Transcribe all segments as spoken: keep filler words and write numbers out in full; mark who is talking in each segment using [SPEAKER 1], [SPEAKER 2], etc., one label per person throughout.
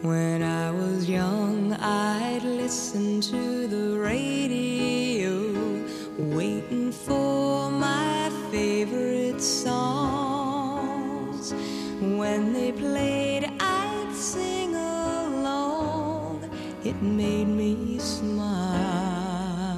[SPEAKER 1] When I was young, I'd listen to the radio, waiting for my favorite songs. When they played, I'd sing along. It made me smile.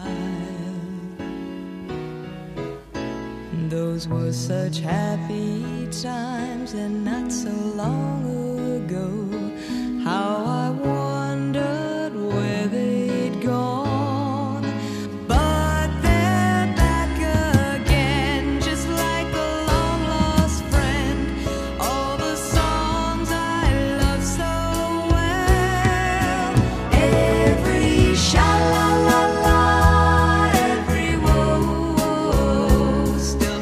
[SPEAKER 1] Those were such happy times, and not so long ago. How I wondered where they'd gone. But they're back again, just like a long-lost friend. All the songs I love so well. Every sha-la-la-la, every whoa-whoa still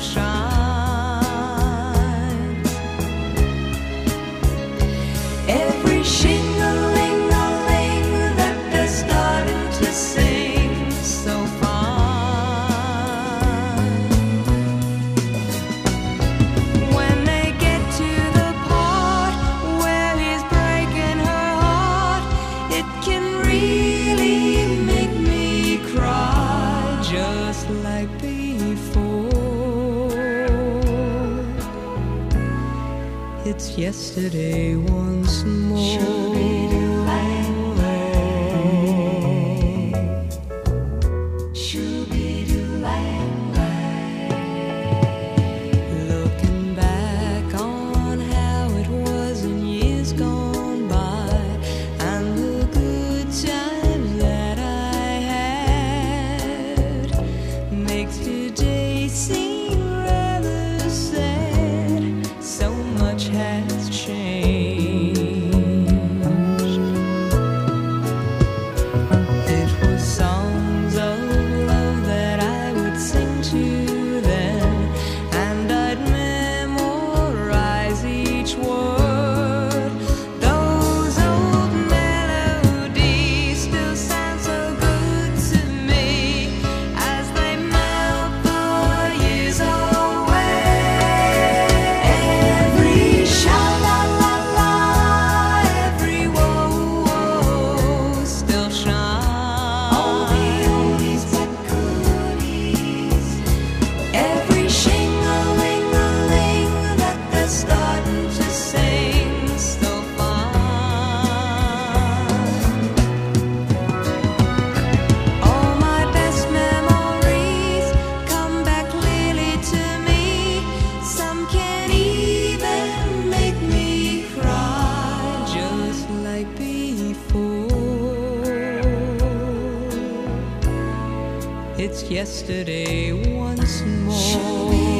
[SPEAKER 1] shines. Every shing-a-ling-a-ling that they're starting to sing so fine. When they get to the part where he's breaking her heart, it can really make me cry, just like before. It's yesterday once more. Looking back on how it was in years gone by, and the good times that I had, makes today seem rather sad. So much has changed. It was songs of love that I would sing to then, and I'd memorize each word. Those old melodies still sound so good to me as they melt the years away. Every sha-la-la-la, every whoa-whoa still shines. All the oldies but goodies. Every shing-a-ling-a-ling that they're starting to sing so fine. All my best memories come back clearly to me. Some can even make me cry, just like before. It's yesterday once more.